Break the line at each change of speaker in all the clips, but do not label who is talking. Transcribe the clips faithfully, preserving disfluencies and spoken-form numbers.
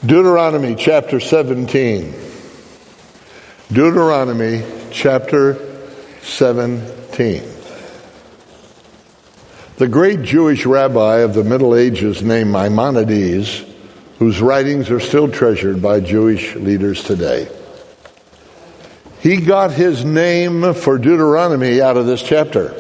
Deuteronomy chapter seventeen. Deuteronomy chapter seventeen. The great Jewish rabbi of the Middle Ages named Maimonides, whose writings are still treasured by Jewish leaders today. He got his name for Deuteronomy out of this chapter.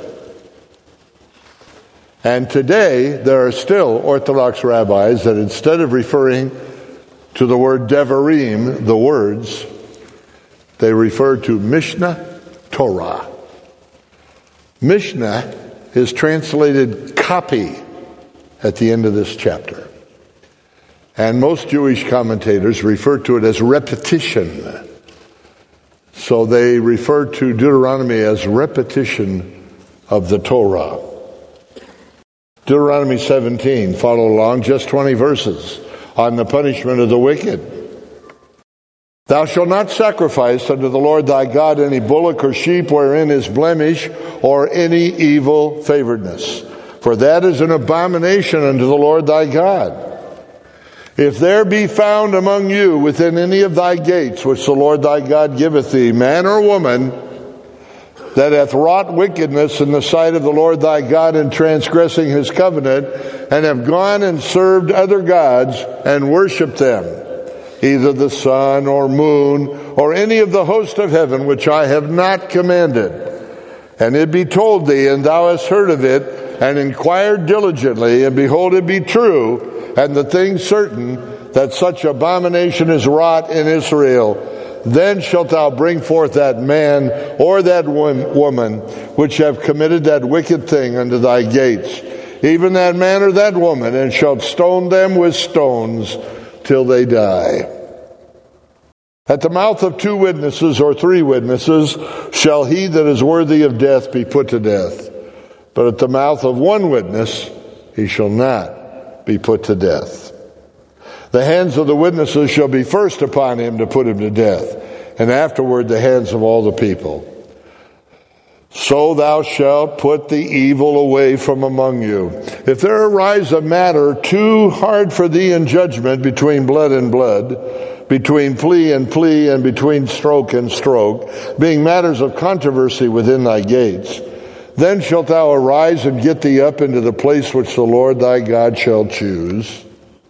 And today, there are still Orthodox rabbis that instead of referring to the word Devarim, the words, they refer to Mishnah Torah. Mishnah is translated copy at the end of this chapter. And most Jewish commentators refer to it as repetition. So they refer to Deuteronomy as repetition of the Torah. Deuteronomy seventeen, follow along, just twenty verses on the punishment of the wicked. Thou shalt not sacrifice unto the Lord thy God any bullock or sheep wherein is blemish or any evil favoredness, for that is an abomination unto the Lord thy God. If there be found among you within any of thy gates, which the Lord thy God giveth thee, man or woman, that hath wrought wickedness in the sight of the Lord thy God in transgressing his covenant, and have gone and served other gods and worshipped them, either the sun or moon or any of the host of heaven, which I have not commanded, and it be told thee, and thou hast heard of it, and inquired diligently, and behold, it be true, and the thing certain, that such abomination is wrought in Israel, then shalt thou bring forth that man or that woman which have committed that wicked thing unto thy gates, even that man or that woman, and shalt stone them with stones till they die. At the mouth of two witnesses or three witnesses shall he that is worthy of death be put to death. But at the mouth of one witness he shall not be put to death. The hands of the witnesses shall be first upon him to put him to death, and afterward the hands of all the people. So thou shalt put the evil away from among you. If there arise a matter too hard for thee in judgment between blood and blood, between plea and plea, and between stroke and stroke, being matters of controversy within thy gates, then shalt thou arise and get thee up into the place which the Lord thy God shall choose.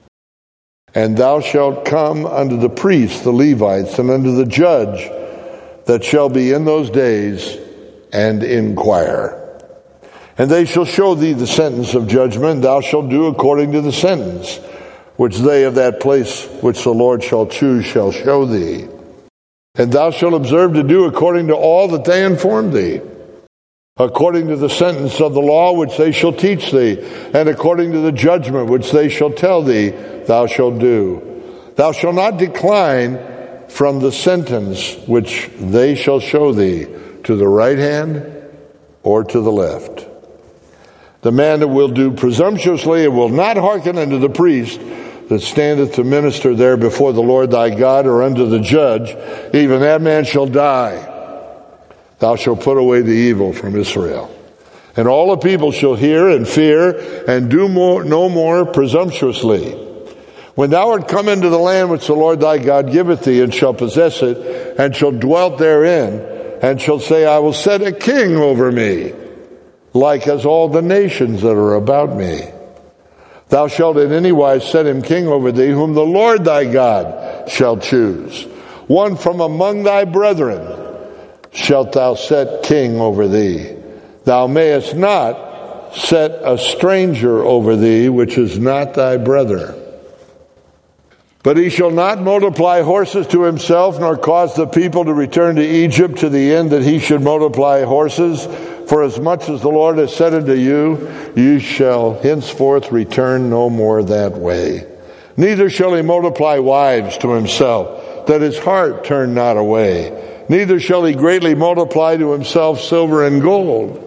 And thou shalt come unto the priests, the Levites, and unto the judge that shall be in those days, and inquire. And they shall show thee the sentence of judgment. Thou shalt do according to the sentence which they of that place which the Lord shall choose shall show thee. And thou shalt observe to do according to all that they inform thee, according to the sentence of the law which they shall teach thee, and according to the judgment which they shall tell thee, thou shalt do. Thou shalt not decline from the sentence which they shall show thee, to the right hand or to the left. The man that will do presumptuously and will not hearken unto the priest that standeth to minister there before the Lord thy God, or unto the judge, even that man shall die. Thou shalt put away the evil from Israel. And all the people shall hear and fear, and do more, no more presumptuously. When thou art come into the land which the Lord thy God giveth thee, and shall possess it, and shall dwell therein, and shall say, I will set a king over me, like as all the nations that are about me. Thou shalt in any wise set him king over thee, whom the Lord thy God shall choose. One from among thy brethren shalt thou set king over thee. Thou mayest not set a stranger over thee, which is not thy brother. But he shall not multiply horses to himself, nor cause the people to return to Egypt, to the end that he should multiply horses. For as much as the Lord has said unto you, you shall henceforth return no more that way. Neither shall he multiply wives to himself, that his heart turn not away. Neither shall he greatly multiply to himself silver and gold.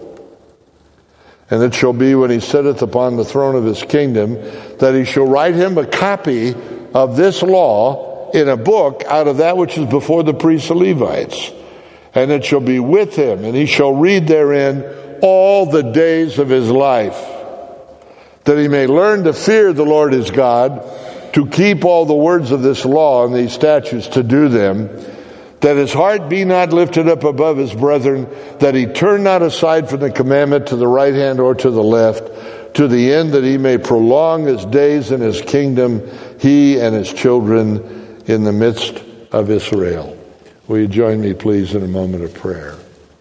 And it shall be, when he sitteth upon the throne of his kingdom, that he shall write him a copy of this law in a book out of that which is before the priests and Levites. And it shall be with him, and he shall read therein all the days of his life, that he may learn to fear the Lord his God, to keep all the words of this law and these statutes to do them, that his heart be not lifted up above his brethren, that he turn not aside from the commandment to the right hand or to the left, to the end that he may prolong his days in his kingdom, he and his children in the midst of Israel. Will you join me, please, in a moment of prayer?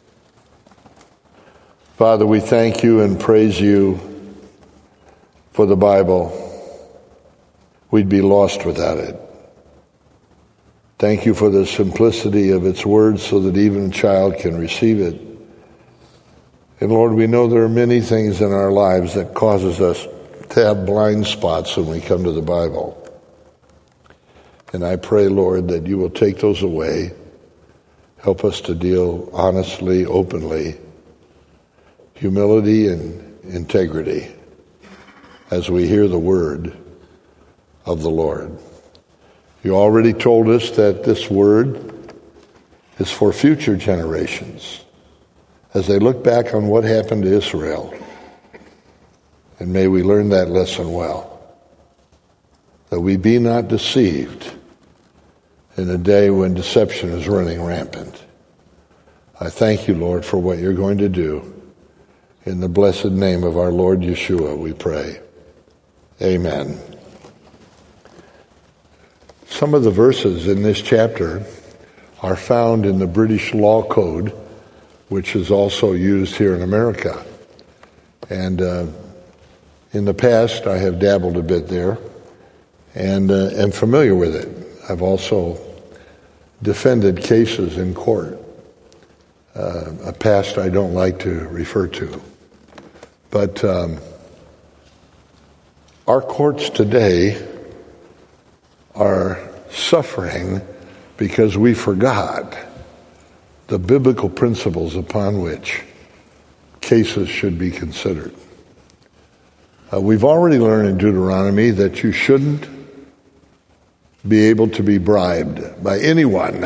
Father, we thank you and praise you for the Bible. We'd be lost without it. Thank you for the simplicity of its words so that even a child can receive it. And Lord, we know there are many things in our lives that causes us to have blind spots when we come to the Bible. And I pray, Lord, that you will take those away. Help us to deal honestly, openly, humility and integrity as we hear the word of the Lord. You already told us that this word is for future generations as they look back on what happened to Israel. And may we learn that lesson well, that we be not deceived in a day when deception is running rampant. I thank you, Lord, for what you're going to do. In the blessed name of our Lord Yeshua, we pray. Amen. Some of the verses in this chapter are found in the British Law Code, which is also used here in America. And uh, in the past, I have dabbled a bit there and uh, am familiar with it. I've also defended cases in court, uh, a past I don't like to refer to. But um, our courts today are suffering because we forgot the biblical principles upon which cases should be considered. Uh, we've already learned in Deuteronomy that you shouldn't be able to be bribed by anyone.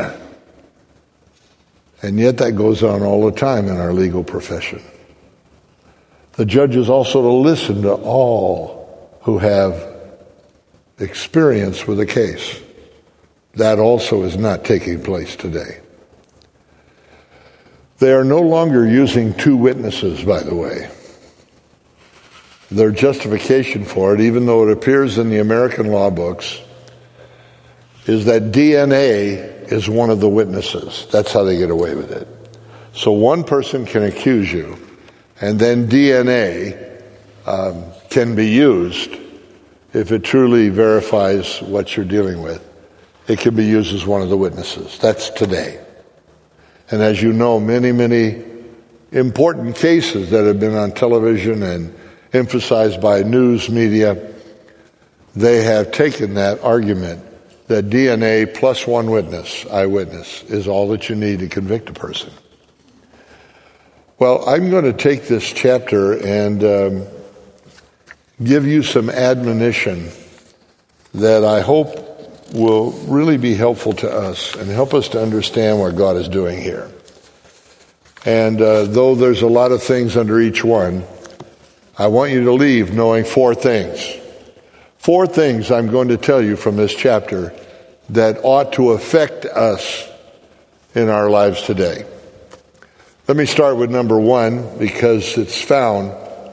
And yet that goes on all the time in our legal profession. The judge is also to listen to all who have experience with a case. That also is not taking place today. They are no longer using two witnesses, by the way. Their justification for it, even though it appears in the American law books, is that D N A is one of the witnesses. That's how they get away with it. So one person can accuse you, and then D N A um, can be used if it truly verifies what you're dealing with. It can be used as one of the witnesses. That's today. And as you know, many, many important cases that have been on television and emphasized by news media, they have taken that argument that D N A plus one witness, eyewitness, is all that you need to convict a person. Well, I'm going to take this chapter and um, give you some admonition that I hope will really be helpful to us and help us to understand what God is doing here. And uh, though there's a lot of things under each one, I want you to leave knowing four things. Four things I'm going to tell you from this chapter that ought to affect us in our lives today. Let me start with number one, because it's found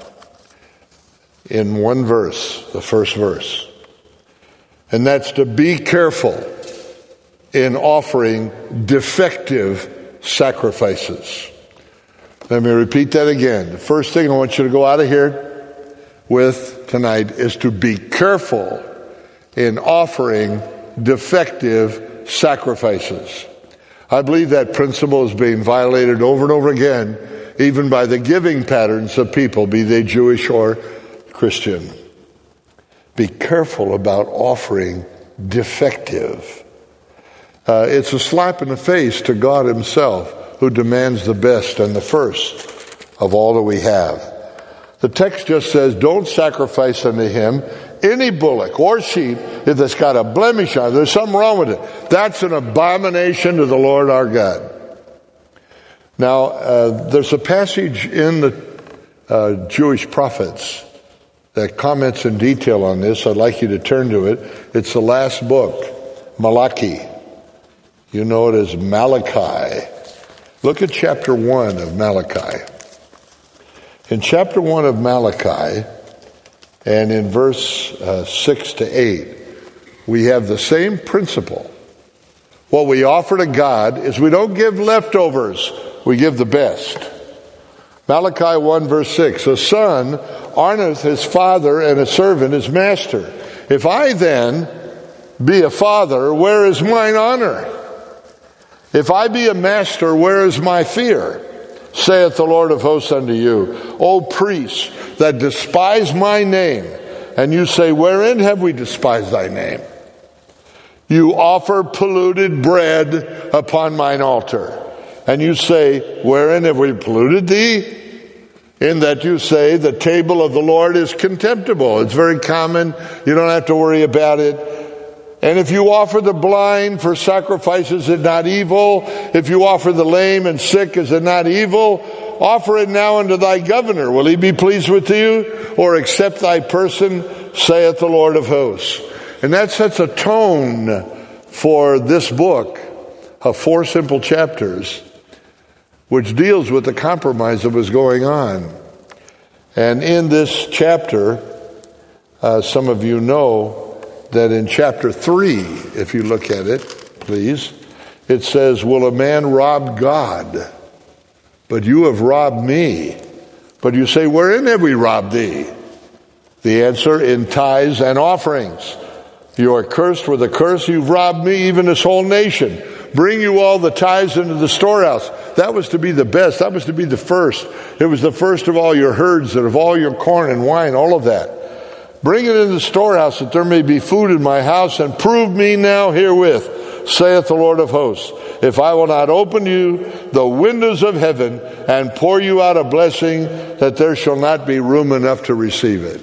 in one verse, the first verse. And that's to be careful in offering defective sacrifices. Let me repeat that again. The first thing I want you to go out of here with tonight is to be careful in offering defective sacrifices. I believe that principle is being violated over and over again, even by the giving patterns of people, be they Jewish or Christian. Be careful about offering defective. Uh, it's a slap in the face to God himself, who demands the best and the first of all that we have. The text just says, don't sacrifice unto him any bullock or sheep if it's got a blemish on it. There's something wrong with it. That's an abomination to the Lord our God. Now, uh, there's a passage in the uh, Jewish prophets that comments in detail on this. I'd like you to turn to it. It's the last book, Malachi. You know it as Malachi. Look at chapter one of Malachi. In chapter one of Malachi, and in verse uh, six to eight, we have the same principle. What we offer to God is we don't give leftovers, we give the best. Malachi one verse six, a son honoreth his father, and a servant his master. If I then be a father, where is mine honor? If I be a master, where is my fear? Saith the Lord of hosts unto you, O priests that despise my name. And you say, wherein have we despised thy name? You offer polluted bread upon mine altar. And you say, wherein have we polluted thee? In that you say, the table of the Lord is contemptible. It's very common. You don't have to worry about it. And if you offer the blind for sacrifice, is it not evil? If you offer the lame and sick, is it not evil? Offer it now unto thy governor. Will he be pleased with you? Or accept thy person, saith the Lord of hosts. And that sets a tone for this book of four simple chapters, which deals with the compromise that was going on. And in this chapter, uh, some of you know that in chapter three, if you look at it, please, it says, will a man rob God? But you have robbed me. But you say, wherein have we robbed thee? The answer, in tithes and offerings. You are cursed with a curse. You've robbed me, even this whole nation. Bring you all the tithes into the storehouse. That was to be the best. That was to be the first. It was the first of all your herds and of all your corn and wine, all of that. Bring it into the storehouse that there may be food in my house, and prove me now herewith, saith the Lord of hosts, if I will not open you the windows of heaven and pour you out a blessing, that there shall not be room enough to receive it.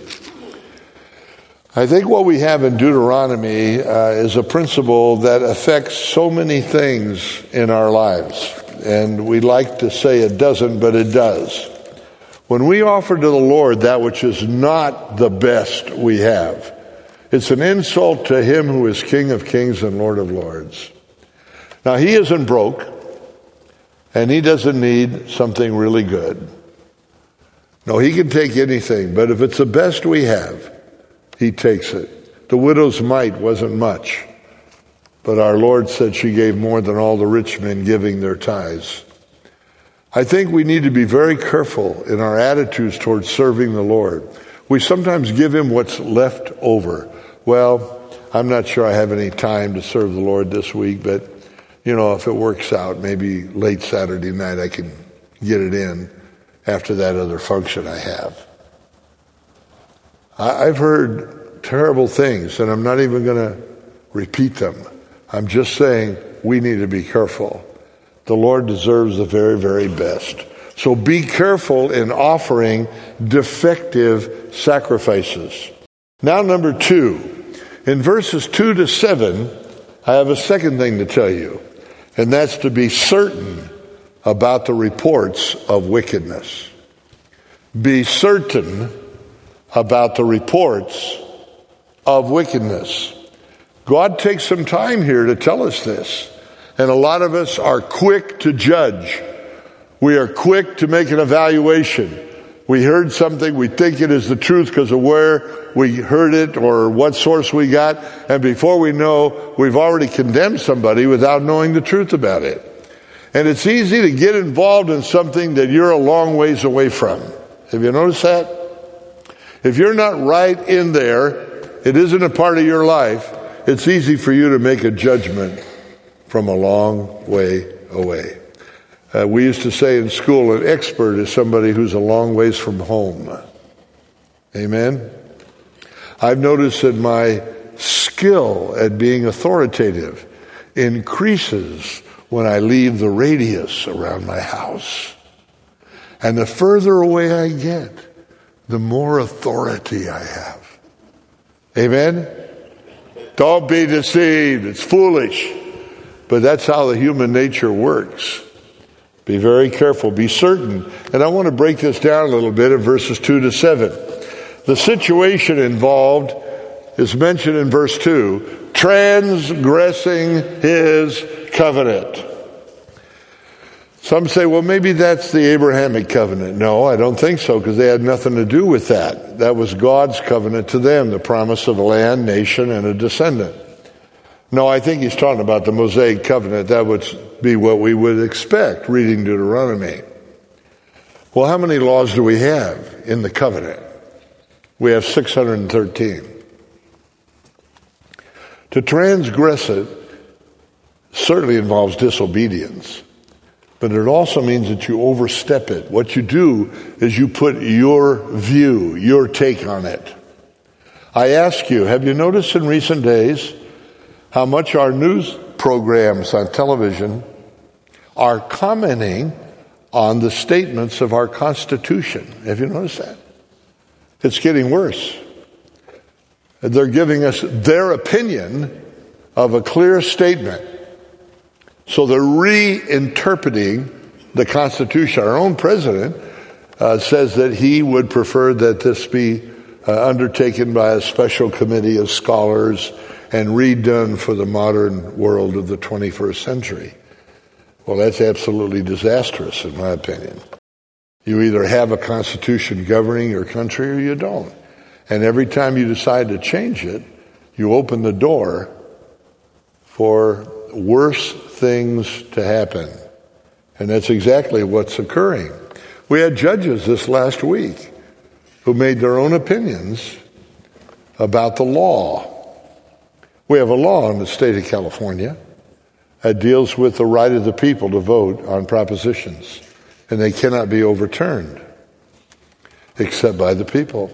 I think what we have in Deuteronomy uh, is a principle that affects so many things in our lives. And we like to say it doesn't, but it does. When we offer to the Lord that which is not the best we have, it's an insult to him who is King of kings and Lord of lords. Now, he isn't broke, and he doesn't need something really good. No, he can take anything, but if it's the best we have, he takes it. The widow's mite wasn't much, but our Lord said she gave more than all the rich men giving their tithes. I think we need to be very careful in our attitudes towards serving the Lord. We sometimes give him what's left over. Well, I'm not sure I have any time to serve the Lord this week, but, you know, if it works out, maybe late Saturday night I can get it in after that other function I have. I've heard terrible things, and I'm not even going to repeat them. I'm just saying we need to be careful. The Lord deserves the very, very best. So be careful in offering defective sacrifices. Now, number two, in verses two to seven, I have a second thing to tell you, and that's to be certain about the reports of wickedness. Be certain about the reports of wickedness. God takes some time here to tell us this. And a lot of us are quick to judge. We are quick to make an evaluation. We heard something, we think it is the truth because of where we heard it or what source we got. And before we know, we've already condemned somebody without knowing the truth about it. And it's easy to get involved in something that you're a long ways away from. Have you noticed that? If you're not right in there, it isn't a part of your life, it's easy for you to make a judgment from a long way away. Uh, we used to say in school, an expert is somebody who's a long ways from home. Amen? I've noticed that my skill at being authoritative increases when I leave the radius around my house. And the further away I get, the more authority I have. Amen? Don't be deceived. It's foolish. But that's how the human nature works. Be very careful. Be certain. And I want to break this down a little bit in verses two to seven. The situation involved is mentioned in verse two, transgressing his covenant. Some say, well, maybe that's the Abrahamic covenant. No, I don't think so, because they had nothing to do with that. That was God's covenant to them, the promise of a land, nation, and a descendant. No, I think he's talking about the Mosaic covenant. That would be what we would expect, reading Deuteronomy. Well, how many laws do we have in the covenant? We have six hundred thirteen. To transgress it certainly involves disobedience, but it also means that you overstep it. What you do is you put your view, your take on it. I ask you, have you noticed in recent days how much our news programs on television are commenting on the statements of our Constitution? Have you noticed that? It's getting worse. They're giving us their opinion of a clear statement. So they're reinterpreting the Constitution. Our own president uh, says that he would prefer that this be uh, undertaken by a special committee of scholars and redone for the modern world of the twenty-first century. Well, that's absolutely disastrous, in my opinion. You either have a constitution governing your country or you don't. And every time you decide to change it, you open the door for worse things to happen. And that's exactly what's occurring. We had judges this last week who made their own opinions about the law. We have a law in the state of California that deals with the right of the people to vote on propositions, and they cannot be overturned except by the people.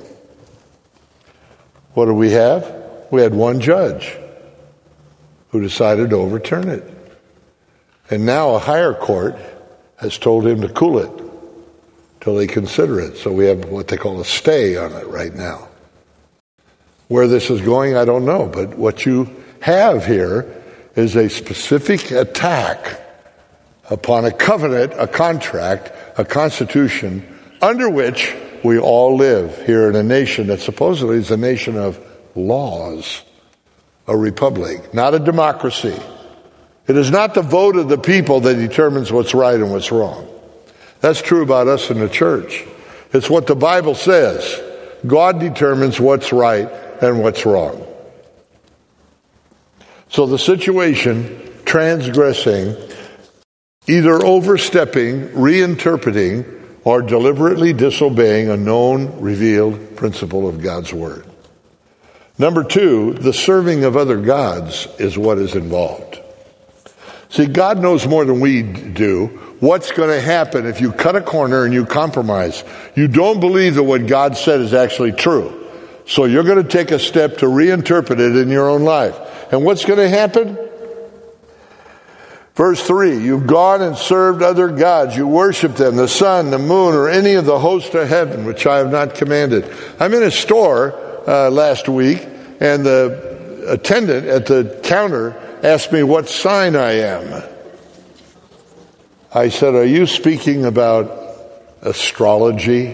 What do we have? We had one judge who decided to overturn it. And now a higher court has told him to cool it till they consider it. So we have what they call a stay on it right now. Where this is going, I don't know. But what you have here is a specific attack upon a covenant, a contract, a constitution, under which we all live here in a nation that supposedly is a nation of laws, a republic, not a democracy. It is not the vote of the people that determines what's right and what's wrong. That's true about us in the church. It's what the Bible says. God determines what's right and what's wrong. So the situation, transgressing, either overstepping, reinterpreting, or deliberately disobeying a known, revealed principle of God's Word. Number two, the serving of other gods is what is involved. See, God knows more than we do what's going to happen if you cut a corner and you compromise. You don't believe that what God said is actually true. So you're going to take a step to reinterpret it in your own life. And what's going to happen? Verse three, you've gone and served other gods. You worship them, the sun, the moon, or any of the host of heaven, which I have not commanded. I'm in a store uh, last week, and the attendant at the counter asked me what sign I am. I said, are you speaking about astrology?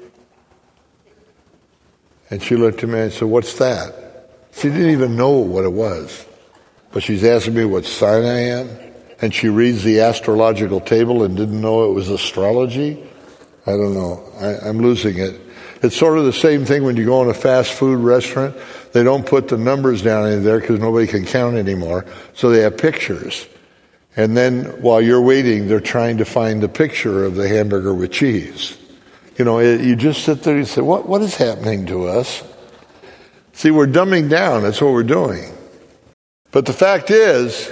And she looked at me and said, what's that? She didn't even know what it was. But she's asking me what sign I am, and she reads the astrological table and didn't know it was astrology? I don't know. I, I'm losing it. It's sort of the same thing when you go in a fast food restaurant. They don't put the numbers down in there because nobody can count anymore. So they have pictures. And then while you're waiting, they're trying to find the picture of the hamburger with cheese. You know, it, you just sit there and say, what, what is happening to us? See, we're dumbing down. That's what we're doing. But the fact is,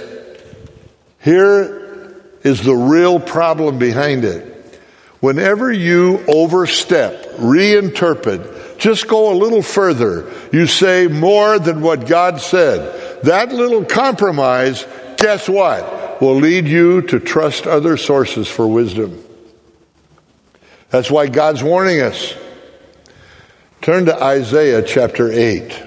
here is the real problem behind it. Whenever you overstep, reinterpret, just go a little further, you say more than what God said, that little compromise, guess what, will lead you to trust other sources for wisdom. That's why God's warning us. Turn to Isaiah chapter eight.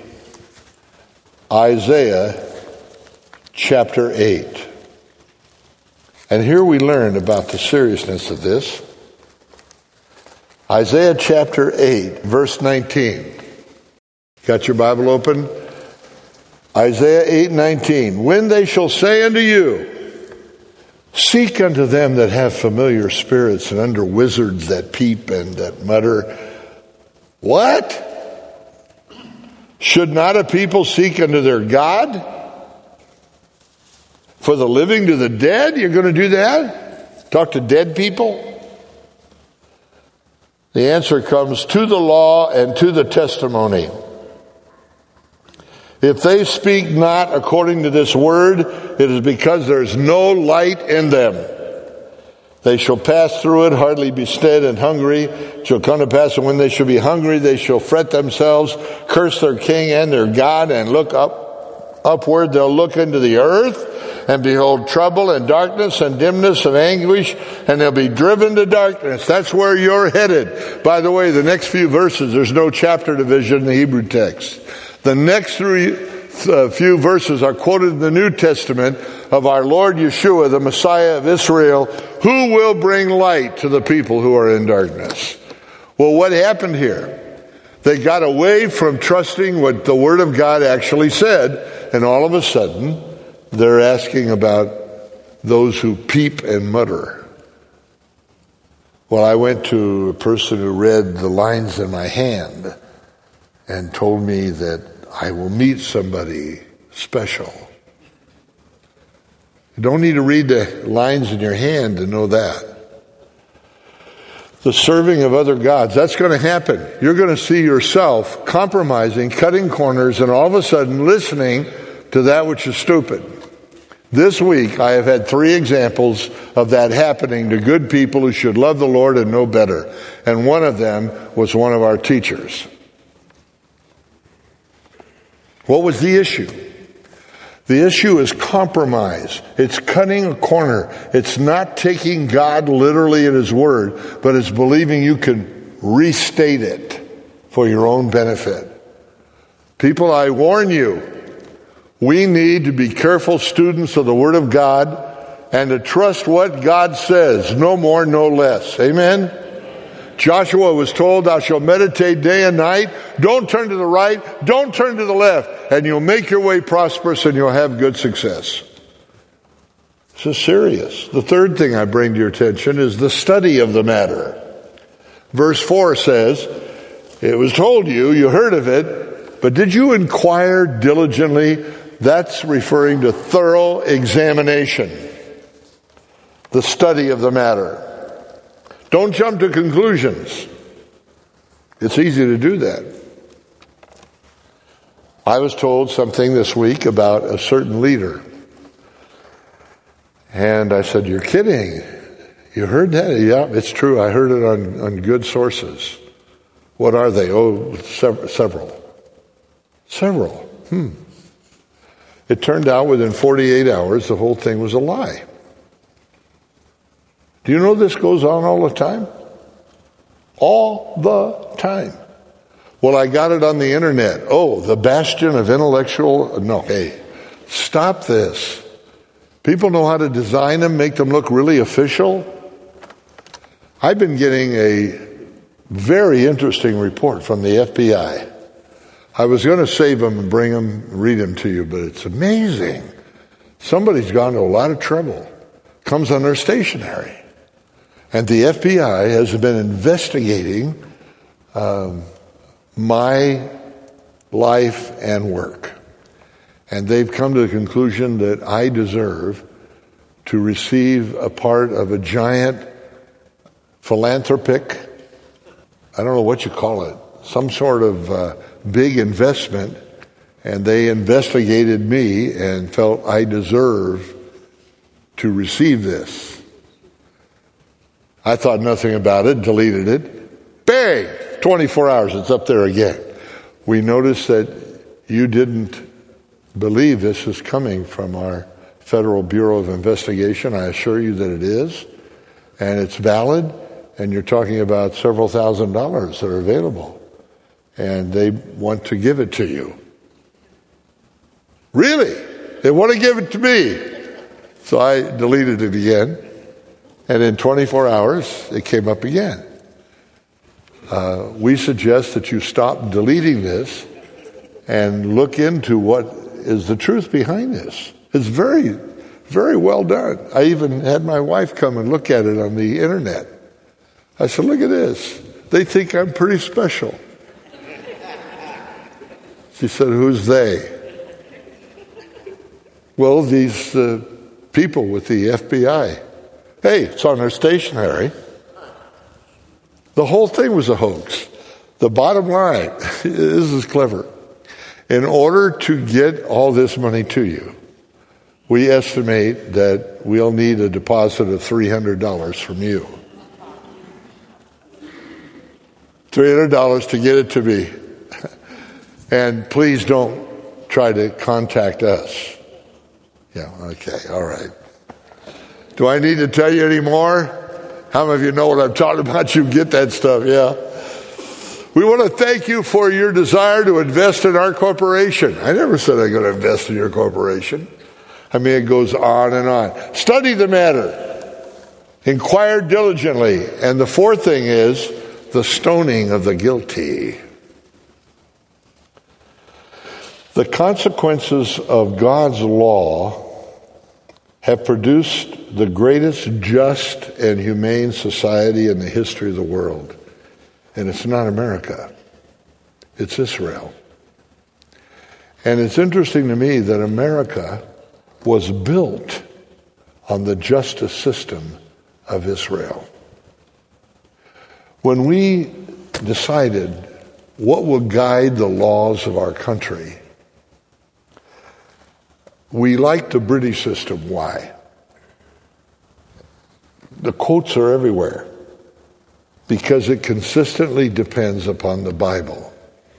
Isaiah chapter eight. And here we learn about the seriousness of this. Isaiah chapter eight, verse nineteen. Got your Bible open? Isaiah eight nineteen. When they shall say unto you, seek unto them that have familiar spirits and under wizards that peep and that mutter. What? Should not a people seek unto their God? For the living to the dead? You're going to do that? Talk to dead people? The answer comes to the law and to the testimony. If they speak not according to this word, it is because there is no light in them. They shall pass through it, hardly be stead and hungry. It shall come to pass, and when they shall be hungry, they shall fret themselves, curse their king and their God, and look up upward. They'll look into the earth, and behold trouble and darkness and dimness of anguish, and they'll be driven to darkness. That's where you're headed. By the way, the next few verses, there's no chapter division in the Hebrew text. The next three, uh, few verses are quoted in the New Testament of our Lord Yeshua, the Messiah of Israel, who will bring light to the people who are in darkness. Well, what happened here? They got away from trusting what the Word of God actually said, and all of a sudden, they're asking about those who peep and mutter. Well, I went to a person who read the lines in my hand and told me that I will meet somebody special. You don't need to read the lines in your hand to know that. The serving of other gods, that's going to happen. You're going to see yourself compromising, cutting corners, and all of a sudden listening to that which is stupid. This week, I have had three examples of that happening to good people who should love the Lord and know better. And one of them was one of our teachers. What was the issue? The issue is compromise. It's cutting a corner. It's not taking God literally at His word, but it's believing you can restate it for your own benefit. People, I warn you, we need to be careful students of the Word of God and to trust what God says, no more, no less. Amen? Joshua was told, thou shalt meditate day and night. Don't turn to the right. Don't turn to the left. And you'll make your way prosperous and you'll have good success. This is serious. The third thing I bring to your attention is the study of the matter. Verse four says, it was told you, you heard of it, but did you inquire diligently? That's referring to thorough examination. The study of the matter. Don't jump to conclusions. It's easy to do that. I was told something this week about a certain leader. And I said, you're kidding. You heard that? Yeah, it's true. I heard it on, on good sources. What are they? Oh, sev- several. Several. Hmm. It turned out within forty-eight hours, the whole thing was a lie. Do you know this goes on all the time? All the time. Well, I got it on the internet. Oh, the bastion of intellectual... No, hey, stop this. People know how to design them, make them look really official. I've been getting a very interesting report from the F B I. I was going to save them and bring them, read them to you, but it's amazing. Somebody's gone to a lot of trouble. Comes on their stationery. And the F B I has been investigating um, my life and work. And they've come to the conclusion that I deserve to receive a part of a giant philanthropic, I don't know what you call it, some sort of uh, big investment. And they investigated me and felt I deserve to receive this. I thought nothing about it, deleted it. Bang! twenty-four hours, it's up there again. We noticed that you didn't believe this is coming from our Federal Bureau of Investigation. I assure you that it is. And it's valid. And you're talking about several thousand dollars that are available. And they want to give it to you. Really? They want to give it to me. So I deleted it again. And in twenty-four hours, it came up again. Uh, we suggest that you stop deleting this and look into what is the truth behind this. It's very, very well done. I even had my wife come and look at it on the internet. I said, look at this. They think I'm pretty special. She said, who's they? Well, these uh, people with the F B I. Hey, it's on their stationery. The whole thing was a hoax. The bottom line, this is clever. In order to get all this money to you, we estimate that we'll need a deposit of three hundred dollars from you. three hundred dollars to get it to me. And please don't try to contact us. Yeah, okay, all right. Do I need to tell you any more? How many of you know what I'm talking about? You get that stuff, yeah. We want to thank you for your desire to invest in our corporation. I never said I'm going to invest in your corporation. I mean, it goes on and on. Study the matter. Inquire diligently. And the fourth thing is the stoning of the guilty. The consequences of God's law have produced the greatest just and humane society in the history of the world. And it's not America. It's Israel. And it's interesting to me that America was built on the justice system of Israel. When we decided what will guide the laws of our country, we like the British system. Why? The quotes are everywhere. Because it consistently depends upon the Bible.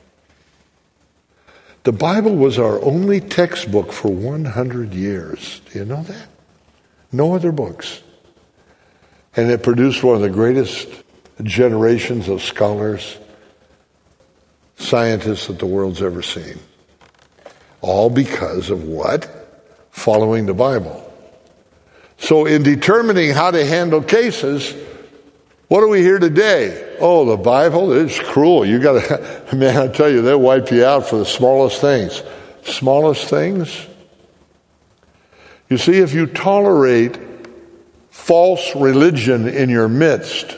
The Bible was our only textbook for one hundred years. Do you know that? No other books. And it produced one of the greatest generations of scholars, scientists that the world's ever seen. All because of what? Following the Bible. So in determining how to handle cases, what do we hear today? Oh, the Bible is cruel. You got to, man, I tell you, they'll wipe you out for the smallest things. Smallest things? You see, if you tolerate false religion in your midst,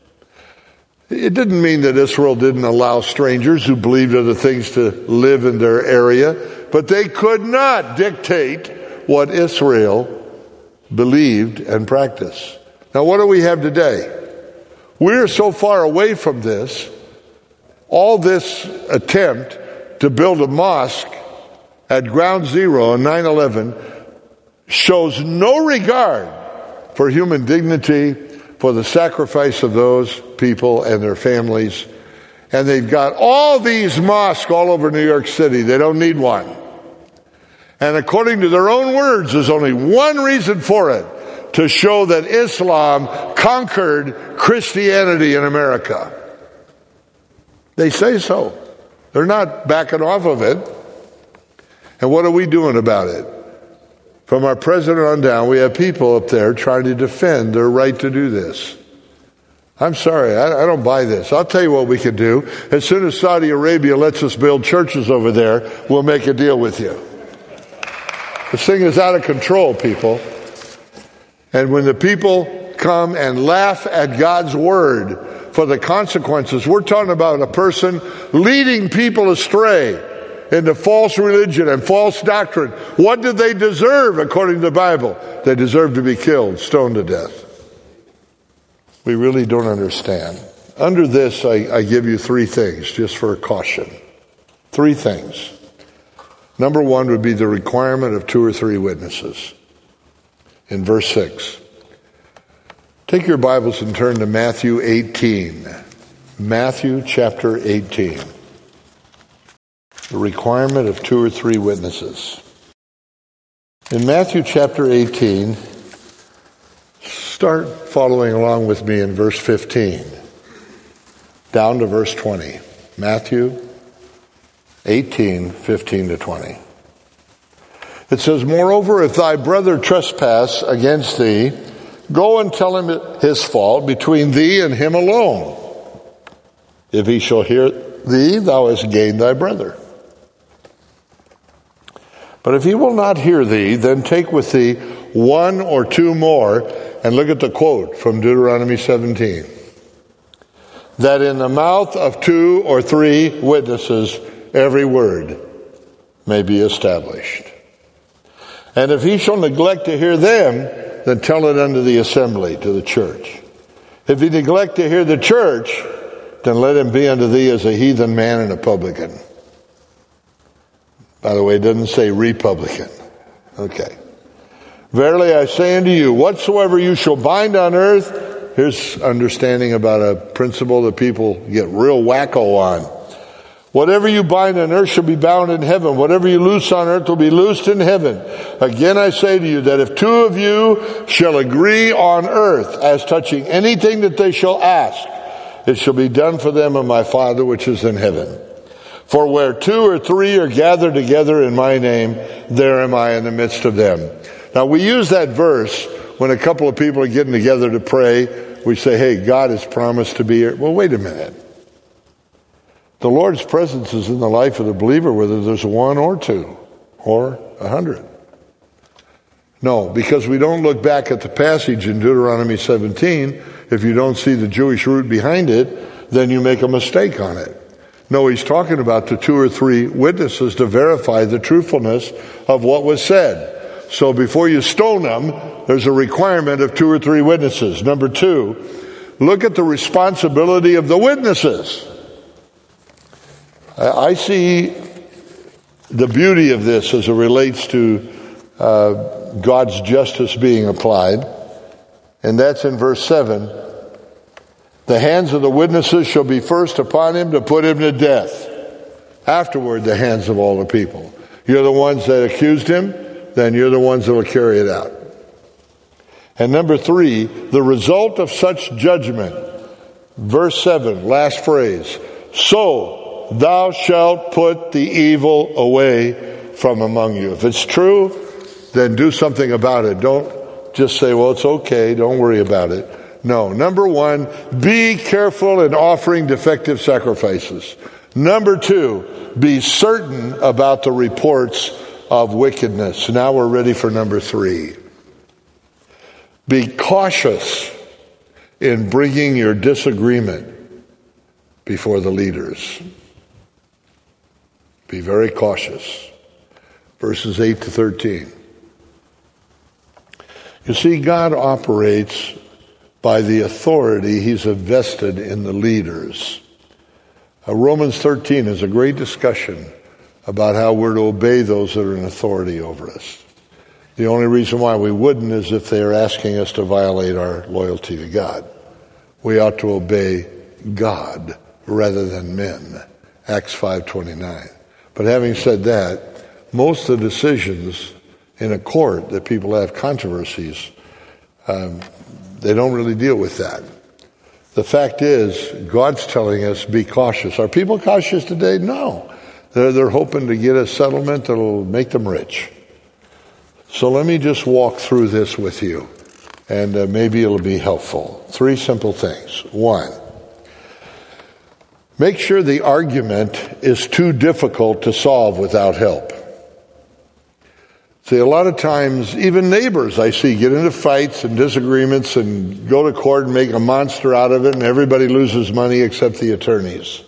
it didn't mean that Israel didn't allow strangers who believed other things to live in their area, but they could not dictate what Israel believed and practiced. Now, what do we have today? We're so far away from this. All this attempt to build a mosque at ground zero on nine eleven shows no regard for human dignity, for the sacrifice of those people and their families. And they've got all these mosques all over New York City. They don't need one. And according to their own words, there's only one reason for it: to show that Islam conquered Christianity in America. They say so. They're not backing off of it. And what are we doing about it? From our president on down, we have people up there trying to defend their right to do this. I'm sorry, I, I don't buy this. I'll tell you what we can do. As soon as Saudi Arabia lets us build churches over there, we'll make a deal with you. This thing is out of control, people. And when the people come and laugh at God's word for the consequences, we're talking about a person leading people astray into false religion and false doctrine. What did they deserve according to the Bible? They deserve to be killed, stoned to death. We really don't understand. Under this, I, I give you three things, just for caution. Three things. Number one would be the requirement of two or three witnesses. In verse six. Take your Bibles and turn to Matthew eighteen. Matthew chapter eighteen. The requirement of two or three witnesses. In Matthew chapter eighteen, start following along with me in verse fifteen, down to verse twenty. Matthew eighteen, fifteen to twenty. It says, "Moreover, if thy brother trespass against thee, go and tell him his fault between thee and him alone. If he shall hear thee, thou hast gained thy brother. But if he will not hear thee, then take with thee one or two more, and look at the quote from Deuteronomy seventeen. That in the mouth of two or three witnesses every word may be established. And if he shall neglect to hear them, then tell it unto the assembly, to the church. If he neglect to hear the church, then let him be unto thee as a heathen man and a publican. By the way, it doesn't say republican. Okay. Verily I say unto you, whatsoever you shall bind on earth, here's understanding about a principle that people get real wacko on. Whatever you bind on earth shall be bound in heaven. Whatever you loose on earth will be loosed in heaven. Again I say to you that if two of you shall agree on earth as touching anything that they shall ask, it shall be done for them of my Father which is in heaven. For where two or three are gathered together in my name, there am I in the midst of them. Now we use that verse when a couple of people are getting together to pray. We say, hey, God has promised to be here. Well, wait a minute. The Lord's presence is in the life of the believer, whether there's one or two or a hundred. No, because we don't look back at the passage in Deuteronomy seventeen. If you don't see the Jewish root behind it, then you make a mistake on it. No, he's talking about the two or three witnesses to verify the truthfulness of what was said. So before you stone them, there's a requirement of two or three witnesses. Number two, look at the responsibility of the witnesses. I see the beauty of this as it relates to uh, God's justice being applied. And that's in verse seven. The hands of the witnesses shall be first upon him to put him to death. Afterward, the hands of all the people. You're the ones that accused him, then you're the ones that will carry it out. And number three, the result of such judgment. Verse seven, last phrase. So thou shalt put the evil away from among you. If it's true, then do something about it. Don't just say, well, it's okay, don't worry about it. No. Number one, be careful in offering defective sacrifices. Number two, be certain about the reports of wickedness. Now we're ready for number three. Be cautious in bringing your disagreement before the leaders. Be very cautious. Verses eight to thirteen. You see, God operates by the authority he's invested in the leaders. Uh, Romans thirteen is a great discussion about how we're to obey those that are in authority over us. The only reason why we wouldn't is if they are asking us to violate our loyalty to God. We ought to obey God rather than men. Acts five twenty-nine. But having said that, most of the decisions in a court that people have controversies, um, they don't really deal with that. The fact is, God's telling us, be cautious. Are people cautious today? No. They're, they're hoping to get a settlement that will make them rich. So let me just walk through this with you, and uh, maybe it'll be helpful. Three simple things. One, make sure the argument is too difficult to solve without help. See, a lot of times, even neighbors I see get into fights and disagreements and go to court and make a monster out of it, and everybody loses money except the attorneys.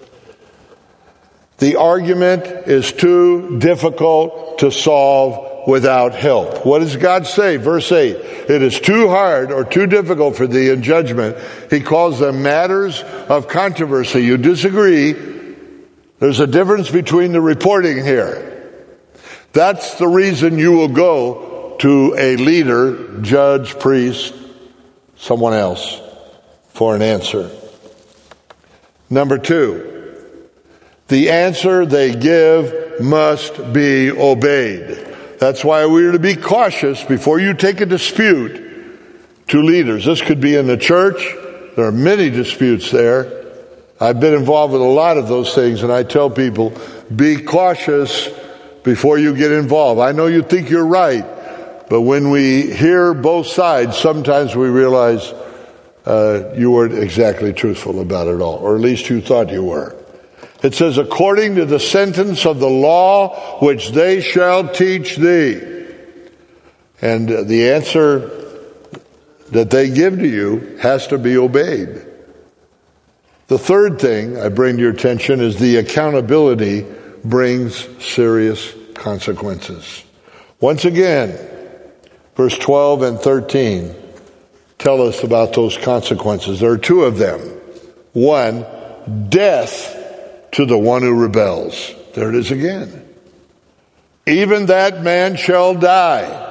The argument is too difficult to solve without help. What does God say? Verse eight, it is too hard or too difficult for thee in judgment. He calls them matters of controversy. You disagree. There's a difference between the reporting here. That's the reason you will go to a leader, judge, priest, someone else for an answer. Number two, the answer they give must be obeyed. That's why we are to be cautious before you take a dispute to leaders. This could be in the church. There are many disputes there. I've been involved with a lot of those things, and I tell people, be cautious before you get involved. I know you think you're right, but when we hear both sides, sometimes we realize uh, you weren't exactly truthful about it all, or at least you thought you were. It says, according to the sentence of the law which they shall teach thee. And the answer that they give to you has to be obeyed. The third thing I bring to your attention is the accountability brings serious consequences. Once again, verse twelve and thirteen tell us about those consequences. There are two of them. One, death to the one who rebels. There it is again. Even that man shall die.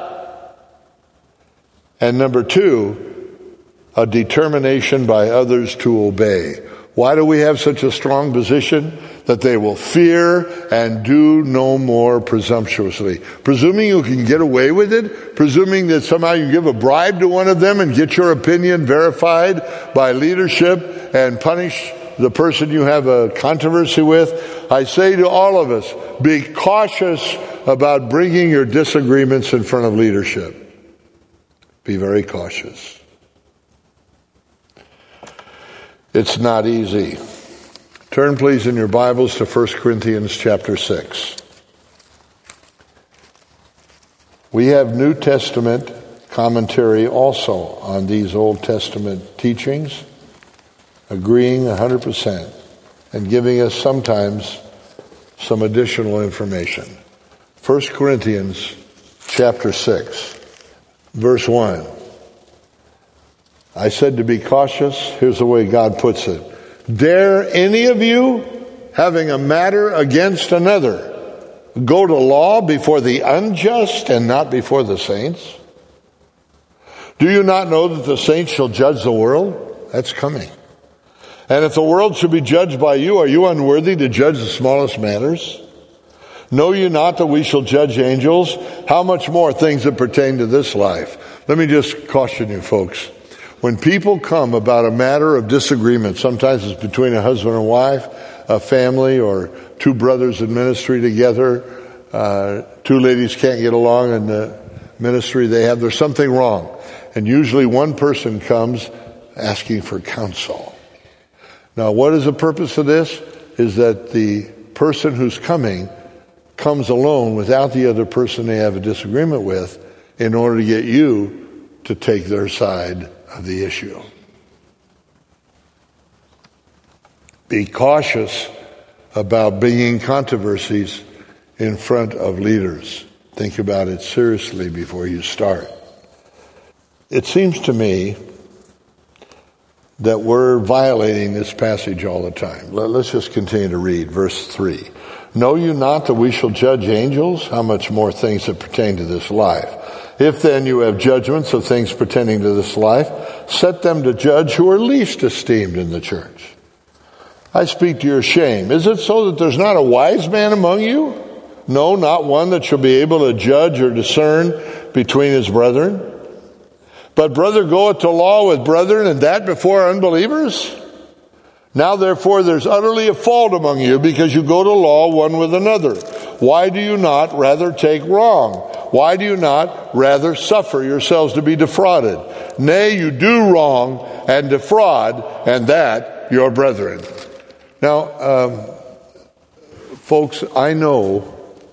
And number two, a determination by others to obey. Why do we have such a strong position? That they will fear and do no more presumptuously. Presuming you can get away with it, presuming that somehow you give a bribe to one of them and get your opinion verified by leadership and punish the person you have a controversy with, I say to all of us, be cautious about bringing your disagreements in front of leadership. Be very cautious. It's not easy. Turn please in your Bibles to First Corinthians chapter six. We have New Testament commentary also on these Old Testament teachings, agreeing one hundred percent and giving us sometimes some additional information. First Corinthians chapter six, verse one. I said to be cautious. Here's the way God puts it. Dare any of you, having a matter against another, go to law before the unjust and not before the saints? Do you not know that the saints shall judge the world? That's coming. And if the world should be judged by you, are you unworthy to judge the smallest matters? Know you not that we shall judge angels? How much more things that pertain to this life? Let me just caution you, folks. When people come about a matter of disagreement, sometimes it's between a husband and wife, a family, or two brothers in ministry together, uh, two ladies can't get along in the ministry they have, there's something wrong. And usually one person comes asking for counsel. Now, what is the purpose of this? Is that the person who's coming comes alone without the other person they have a disagreement with in order to get you to take their side of the issue. Be cautious about bringing controversies in front of leaders. Think about it seriously before you start. It seems to me that we're violating this passage all the time. Let's just continue to read verse three. Know you not that we shall judge angels? How much more things that pertain to this life? If then you have judgments of things pertaining to this life, set them to judge who are least esteemed in the church. I speak to your shame. Is it so that there's not a wise man among you? No, not one that shall be able to judge or discern between his brethren. But brother goeth to law with brethren, and that before unbelievers? Now therefore there's utterly a fault among you, because you go to law one with another. Why do you not rather take wrong? Why do you not rather suffer yourselves to be defrauded? Nay, you do wrong and defraud, and that your brethren. Now, um, folks, I know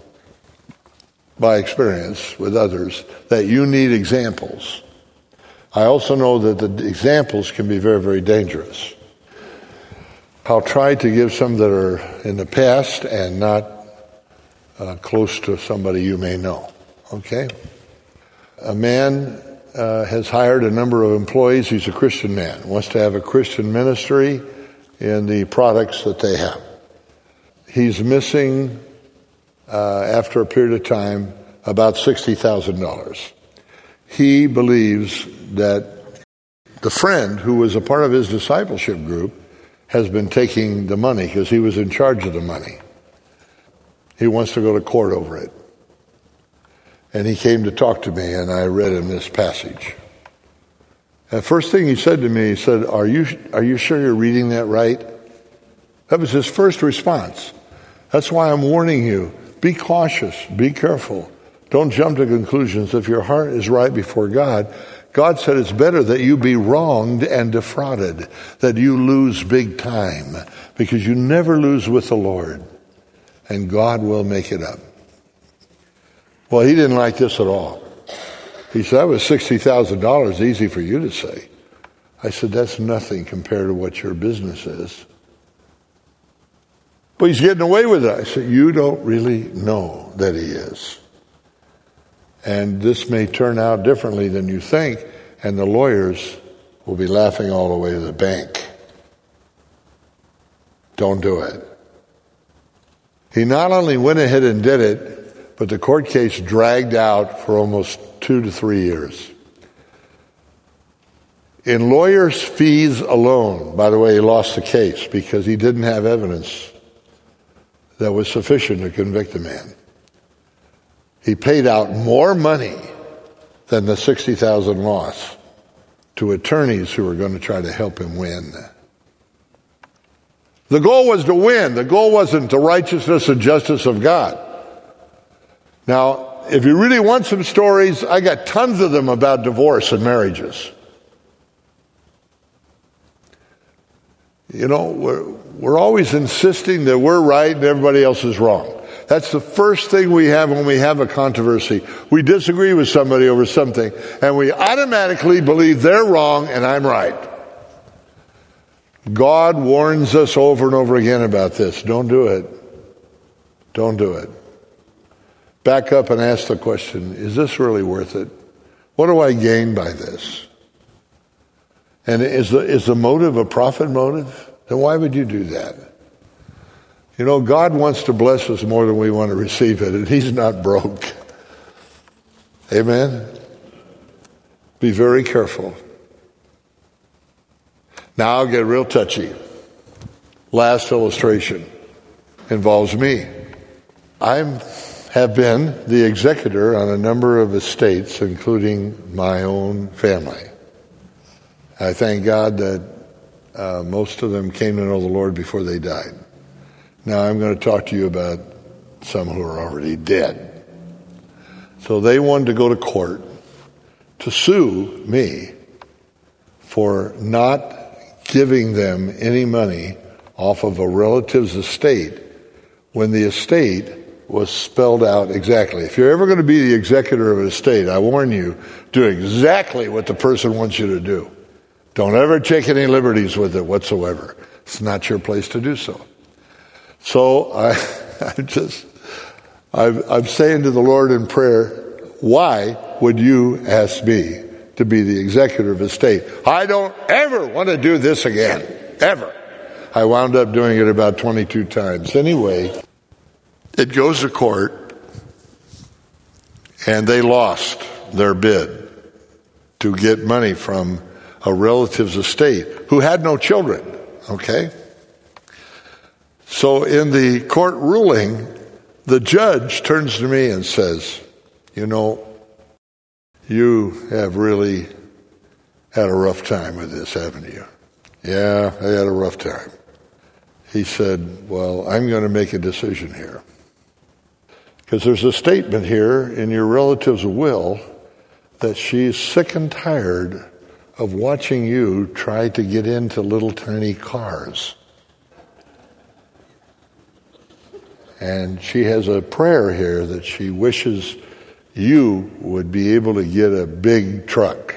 by experience with others that you need examples. I also know that the examples can be very, very dangerous. I'll try to give some that are in the past and not uh, close to somebody you may know. Okay? A man uh, has hired a number of employees. He's a Christian man, wants to have a Christian ministry in the products that they have. He's missing, uh, after a period of time, about sixty thousand dollars. He believes that the friend who was a part of his discipleship group has been taking the money because he was in charge of the money. He wants to go to court over it. And he came to talk to me, and I read him this passage. The first thing he said to me, he said, are you, are you sure you're reading that right? That was his first response. That's why I'm warning you. Be cautious. Be careful. Don't jump to conclusions. If your heart is right before God, God said it's better that you be wronged and defrauded, that you lose big time, because you never lose with the Lord, and God will make it up. Well, he didn't like this at all. He said, that was sixty thousand dollars, easy for you to say. I said, that's nothing compared to what your business is. But he's getting away with it. I said, you don't really know that he is. And this may turn out differently than you think, and the lawyers will be laughing all the way to the bank. Don't do it. He not only went ahead and did it, but the court case dragged out for almost two to three years. In lawyers' fees alone, by the way, he lost the case because he didn't have evidence that was sufficient to convict the man. He paid out more money than the sixty thousand dollars loss to attorneys who were going to try to help him win. The goal was to win. The goal wasn't the righteousness and justice of God. Now, if you really want some stories, I got tons of them about divorce and marriages. You know, we're, we're always insisting that we're right and everybody else is wrong. That's the first thing we have when we have a controversy. We disagree with somebody over something, and we automatically believe they're wrong and I'm right. God warns us over and over again about this. Don't do it. Don't do it. Back up and ask the question, is this really worth it? What do I gain by this? And is the, is the motive a profit motive? Then why would you do that? You know, God wants to bless us more than we want to receive it, and he's not broke. Amen? Be very careful. Now I'll get real touchy. Last illustration involves me. I have been the executor on a number of estates, including my own family. I thank God that uh, most of them came to know the Lord before they died. Now I'm going to talk to you about some who are already dead. So they wanted to go to court to sue me for not giving them any money off of a relative's estate when the estate was spelled out exactly. If you're ever going to be the executor of an estate, I warn you, do exactly what the person wants you to do. Don't ever take any liberties with it whatsoever. It's not your place to do so. So I, I'm just, I'm, I'm saying to the Lord in prayer, why would you ask me to be the executor of a estate? I don't ever want to do this again, ever. I wound up doing it about twenty-two times. Anyway, it goes to court, and they lost their bid to get money from a relative's estate who had no children, okay? So in the court ruling, the judge turns to me and says, you know, you have really had a rough time with this, haven't you? Yeah, I had a rough time. He said, well, I'm going to make a decision here. Because there's a statement here in your relative's will that she's sick and tired of watching you try to get into little tiny cars. And she has a prayer here that she wishes you would be able to get a big truck.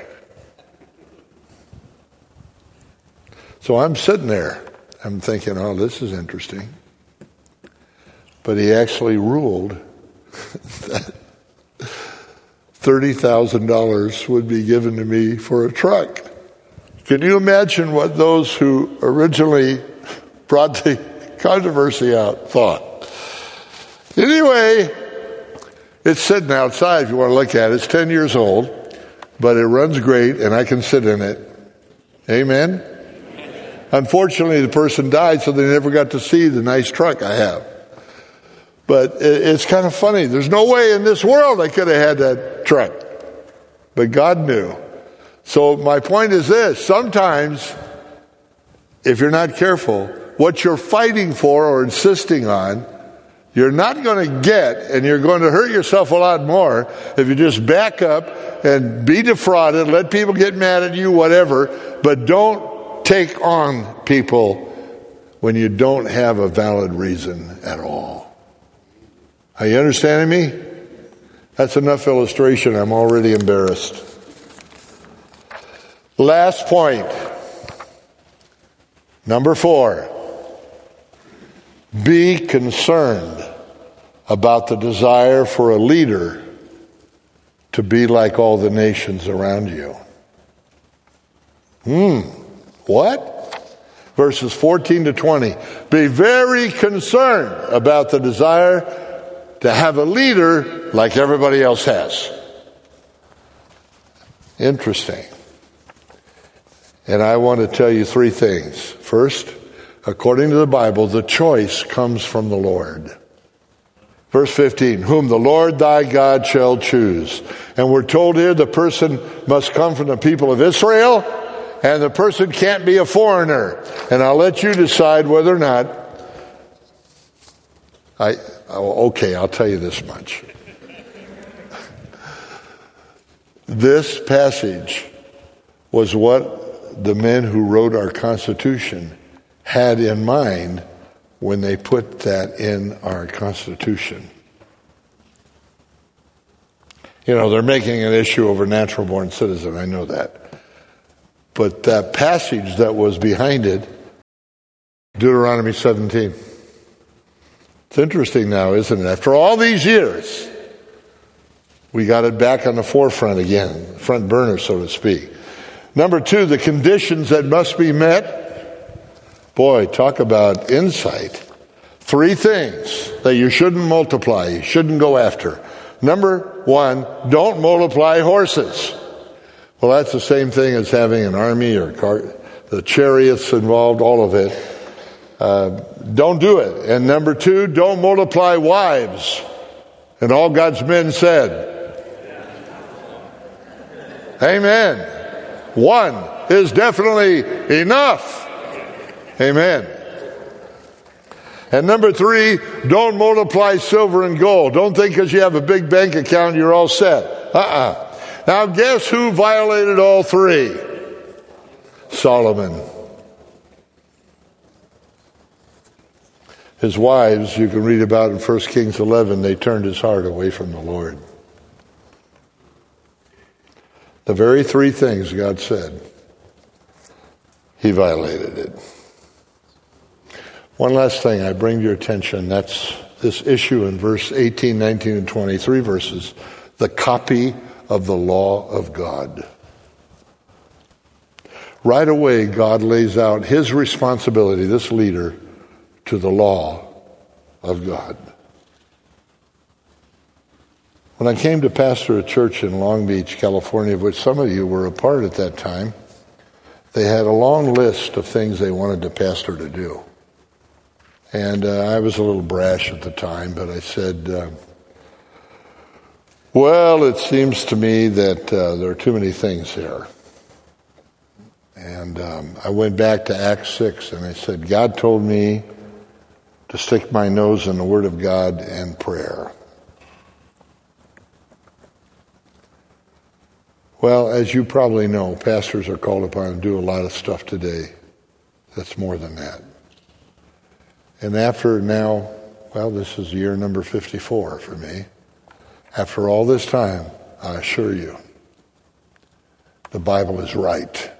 So I'm sitting there. I'm thinking, oh, this is interesting. But he actually ruled that thirty thousand dollars would be given to me for a truck. Can you imagine what those who originally brought the controversy out thought? Anyway, it's sitting outside if you want to look at it. It's ten years old, but it runs great, and I can sit in it. Amen? Unfortunately, the person died, so they never got to see the nice truck I have. But it's kind of funny. There's no way in this world I could have had that truck. But God knew. So my point is this. Sometimes, if you're not careful, what you're fighting for or insisting on, you're not going to get, and you're going to hurt yourself a lot more if you just back up and be defrauded, let people get mad at you, whatever, but don't take on people when you don't have a valid reason at all. Are you understanding me? That's enough illustration. I'm already embarrassed. Last point. Number four. Be concerned about the desire for a leader to be like all the nations around you. Hmm. What? Verses fourteen to twenty. Be very concerned about the desire to have a leader like everybody else has. Interesting. And I want to tell you three things. First, according to the Bible, the choice comes from the Lord. Verse fifteen, whom the Lord thy God shall choose. And we're told here the person must come from the people of Israel, and the person can't be a foreigner. And I'll let you decide whether or not. I oh, okay, I'll tell you this much. This passage was what the men who wrote our Constitution had in mind when they put that in our Constitution. You know, they're making an issue over natural-born citizen, I know that. But that passage that was behind it, Deuteronomy seventeen. It's interesting now, isn't it? After all these years, we got it back on the forefront again, front burner, so to speak. Number two, the conditions that must be met. Boy, talk about insight. Three things that you shouldn't multiply, you shouldn't go after. Number one, don't multiply horses. Well, that's the same thing as having an army or car, the chariots involved, all of it. Uh, don't do it. And number two, don't multiply wives. And all God's men said, amen. One is definitely enough. Amen. And number three, don't multiply silver and gold. Don't think because you have a big bank account you're all set. Uh-uh. Now guess who violated all three? Solomon. His wives, you can read about in First Kings eleven, they turned his heart away from the Lord. The very three things God said, he violated it. One last thing I bring to your attention, that's this issue in verse eighteen, nineteen, and twenty, three verses, the copy of the law of God. Right away, God lays out his responsibility, this leader, to the law of God. When I came to pastor a church in Long Beach, California, of which some of you were a part at that time, they had a long list of things they wanted the pastor to do. And uh, I was a little brash at the time, but I said, uh, well, it seems to me that uh, there are too many things here. And um, I went back to Acts six, and I said, God told me to stick my nose in the Word of God and prayer. Well, as you probably know, pastors are called upon to do a lot of stuff today that's more than that. And after now, well, this is year number fifty-four for me. After all this time, I assure you, the Bible is right.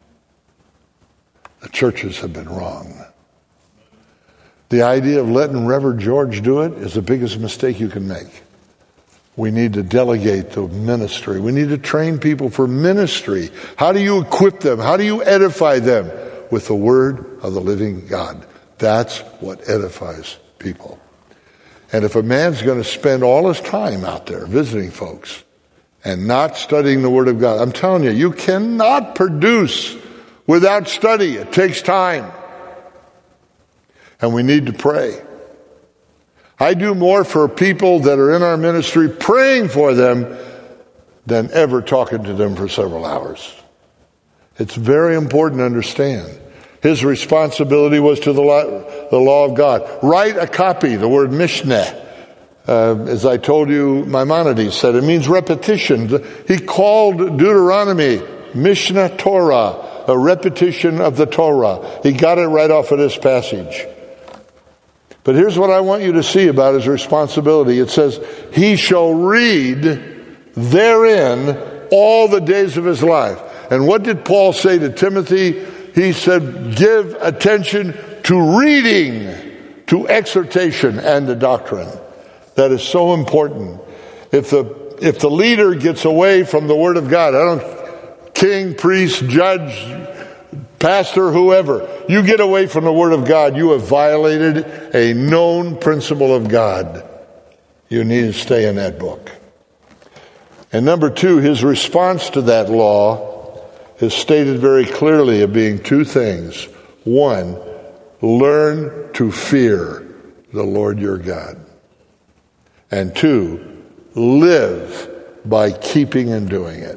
The churches have been wrong. The idea of letting Reverend George do it is the biggest mistake you can make. We need to delegate the ministry. We need to train people for ministry. How do you equip them? How do you edify them? With the word of the living God. That's what edifies people. And if a man's going to spend all his time out there visiting folks and not studying the Word of God, I'm telling you, you cannot produce without study. It takes time. And we need to pray. I do more for people that are in our ministry praying for them than ever talking to them for several hours. It's very important to understand. His responsibility was to the law, the law of God. Write a copy, the word Mishneh. Uh, as I told you, Maimonides said, it means repetition. He called Deuteronomy Mishneh Torah, a repetition of the Torah. He got it right off of this passage. But here's what I want you to see about his responsibility. It says, he shall read therein all the days of his life. And what did Paul say to Timothy? He said, give attention to reading, to exhortation, and to doctrine. That is so important. If the if the leader gets away from the Word of God, I don't, king, priest, judge, pastor, whoever, you get away from the Word of God, you have violated a known principle of God. You need to stay in that book. And number two, his response to that law is stated very clearly of being two things. One, learn to fear the Lord your God. And two, live by keeping and doing it.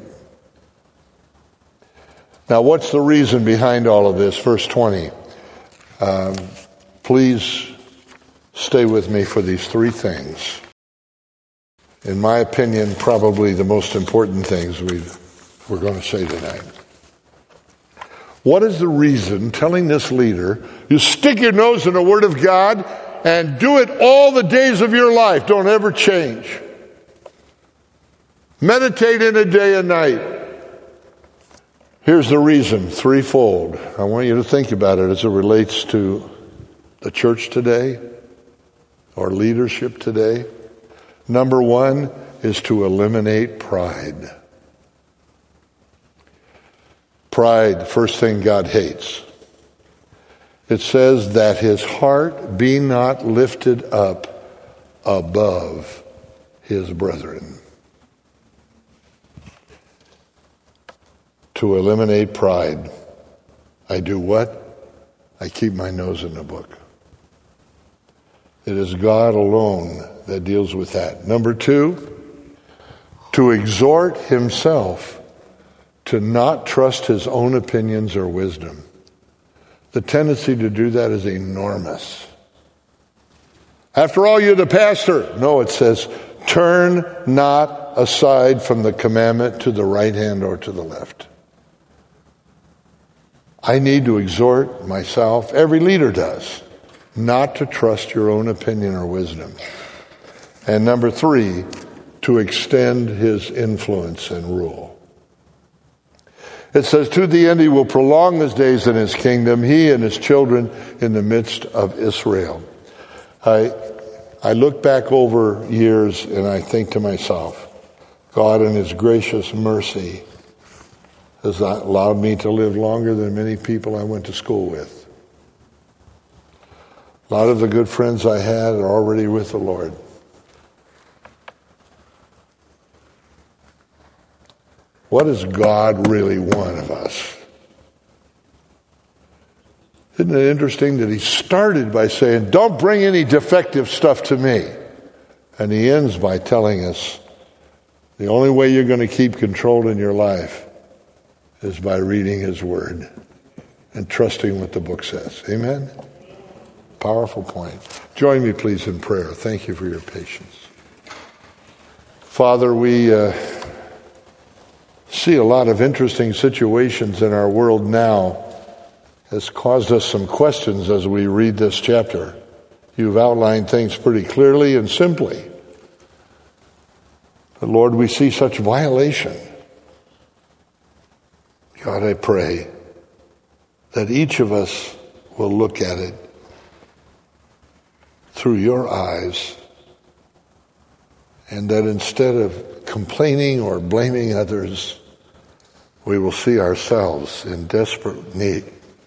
Now, what's the reason behind all of this? Verse twenty. Um, please stay with me for these three things. In my opinion, probably the most important things we've, we're going to say tonight. What is the reason telling this leader, you stick your nose in the Word of God and do it all the days of your life. Don't ever change. Meditate in it day and night. Here's the reason, threefold. I want you to think about it as it relates to the church today or leadership today. Number one is to eliminate pride. Pride, first thing God hates. It says that his heart be not lifted up above his brethren. To eliminate pride, I do what? I keep my nose in the book. It is God alone that deals with that. Number two, to exhort himself to not trust his own opinions or wisdom. The tendency to do that is enormous. After all, you're the pastor. No, it says, turn not aside from the commandment to the right hand or to the left. I need to exhort myself, every leader does, not to trust your own opinion or wisdom. And number three, to extend his influence and rule. It says, to the end he will prolong his days in his kingdom, he and his children in the midst of Israel. I, I look back over years and I think to myself, God in his gracious mercy has allowed me to live longer than many people I went to school with. A lot of the good friends I had are already with the Lord. What does God really want of us? Isn't it interesting that he started by saying, don't bring any defective stuff to me. And he ends by telling us, the only way you're going to keep control in your life is by reading his word and trusting what the book says. Amen? Powerful point. Join me, please, in prayer. Thank you for your patience. Father, we uh, see a lot of interesting situations in our world now. Has caused us some questions as we read this chapter. You've outlined things pretty clearly and simply. But Lord, we see such violation. God, I pray that each of us will look at it through your eyes, and that instead of complaining or blaming others, we will see ourselves in desperate need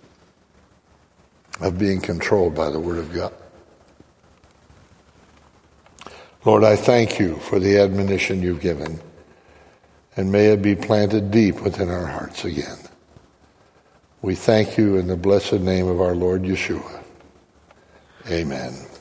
of being controlled by the Word of God. Lord, I thank you for the admonition you've given, and may it be planted deep within our hearts again. We thank you in the blessed name of our Lord Yeshua. Amen.